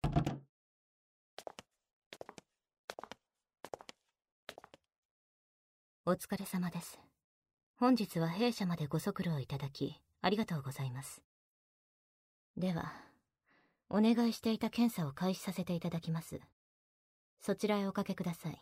お疲れ様です。本日は弊社までご足労いただきありがとうございます。では、お願いしていた検査を開始させていただきます。そちらへおかけください。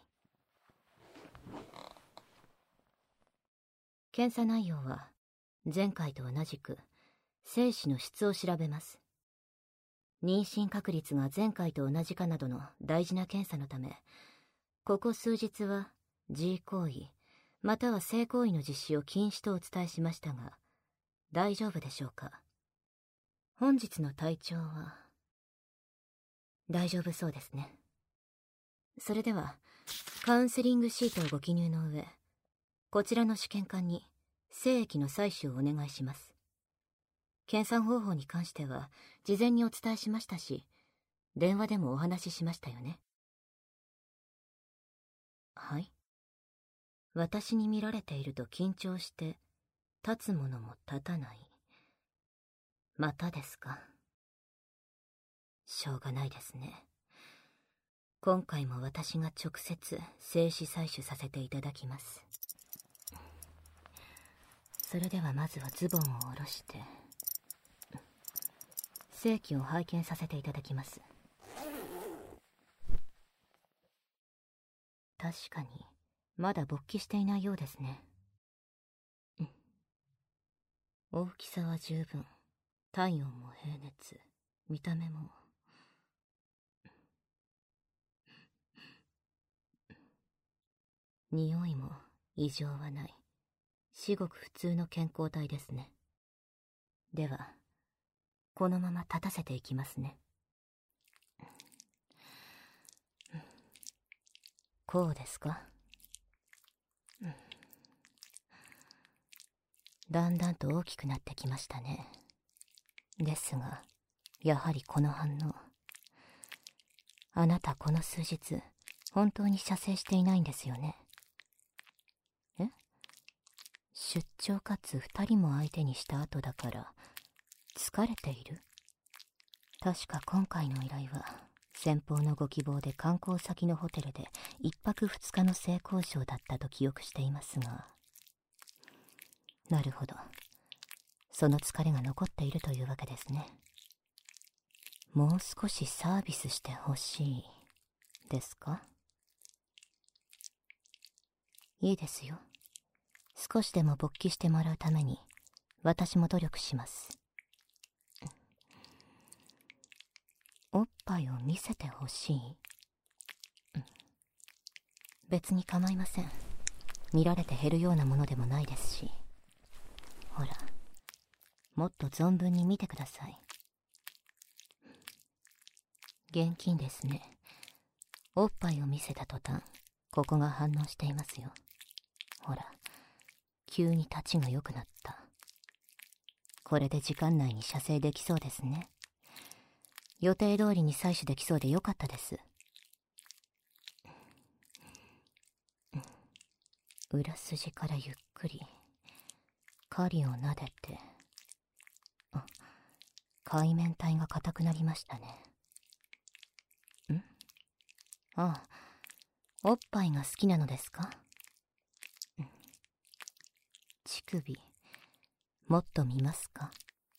検査内容は前回と同じく精子の質を調べます。妊娠確率が前回と同じかなどの大事な検査のため、ここ数日は G 行為または性行為の実施を禁止とお伝えしましたが、大丈夫でしょうか。本日の体調は大丈夫そうですね。それではカウンセリングシートをご記入の上、こちらの試験管に精液の採取をお願いします。検査方法に関しては事前にお伝えしましたし、電話でもお話ししましたよね。はい。私に見られていると緊張して立つものも立たない。またですか。しょうがないですね。今回も私が直接精子採取させていただきます。それではまずはズボンを下ろして精液を拝見させていただきます。確かにまだ勃起していないようですね。大きさは十分、体温も平熱、見た目も匂いも異常はない。至極普通の健康体ですね。ではこのまま立たせていきますね。こうですか。だんだんと大きくなってきましたね。ですがやはりこの反応、あなたこの数日本当に射精していないんですよね。え？出張かつ2人も相手にした後だから疲れている？確か今回の依頼は先方のご希望で観光先のホテルで1泊2日の性交渉だったと記憶していますが。なるほど、その疲れが残っているというわけですね。もう少しサービスしてほしいですか？いいですよ。少しでも勃起してもらうために私も努力します。おっぱいを見せてほしい？別に構いません。見られて減るようなものでもないですし。ほら、もっと存分に見てください。現金ですね。おっぱいを見せた途端、ここが反応していますよ。ほら、急に立ちが良くなった。これで時間内に射精できそうですね。予定通りに採取できそうでよかったです。裏筋からゆっくり狩りを撫でて、海綿体が硬くなりましたね。ああ、おっぱいが好きなのですか？乳首もっと見ますか？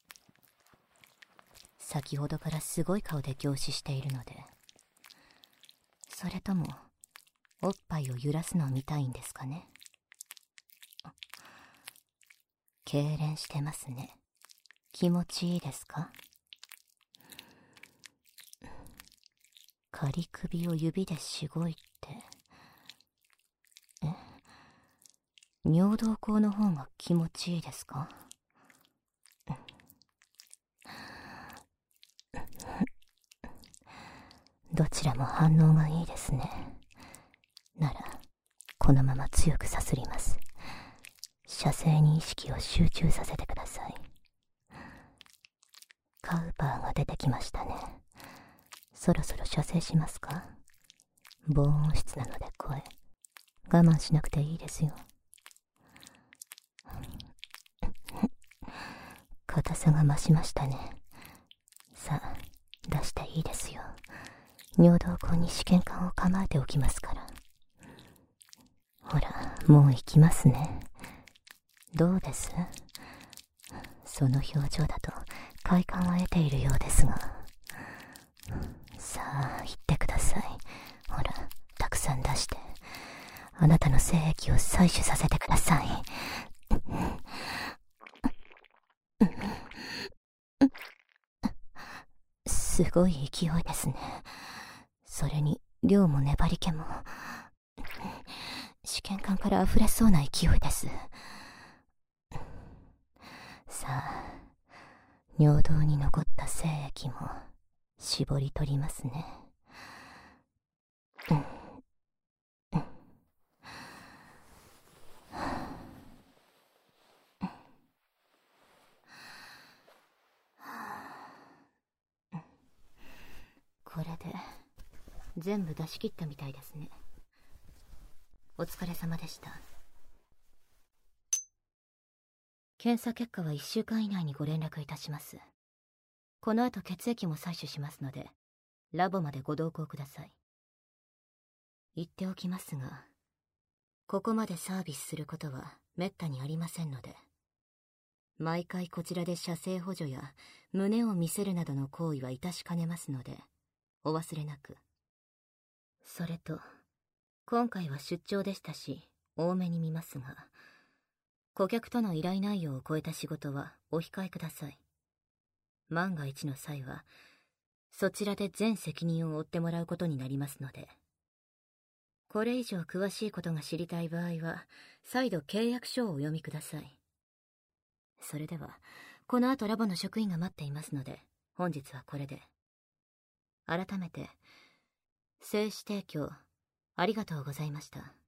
先ほどからすごい顔で凝視しているので。それともおっぱいを揺らすのを見たいんですかね。痙攣してますね。気持ちいいですか？仮首を指でしごいて。尿道口の方が気持ちいいですか？どちらも反応がいいですね。ならこのまま強くさすります。射精に意識を集中させてください。カウパーが出てきましたね。そろそろ射精しますか？防音室なので声我慢しなくていいですよ。硬さが増しましたね。さあ出していいですよ。 尿道口に試験管を構えておきますから。ほら、もう行きますね。どうです？その表情だと快感は得ているようですが。さあ、言ってください。ほら、たくさん出して、あなたの精液を採取させてください。すごい勢いですね。それに量も粘り気も試験管から溢れそうな勢いです。さあ、尿道に残った精液も絞り取りますね。これで全部出し切ったみたいですね。お疲れ様でした。検査結果は1週間以内にご連絡いたします。この後血液も採取しますので、ラボまでご同行ください。言っておきますが、ここまでサービスすることはめったにありませんので、毎回こちらで射精補助や胸を見せるなどの行為は致しかねますので、お忘れなく。それと、今回は出張でしたし、多めに見ますが、顧客との依頼内容を超えた仕事はお控えください。万が一の際は、そちらで全責任を負ってもらうことになりますので、これ以上詳しいことが知りたい場合は、再度契約書をお読みください。それでは、この後ラボの職員が待っていますので、本日はこれで。改めて、精子提供、ありがとうございました。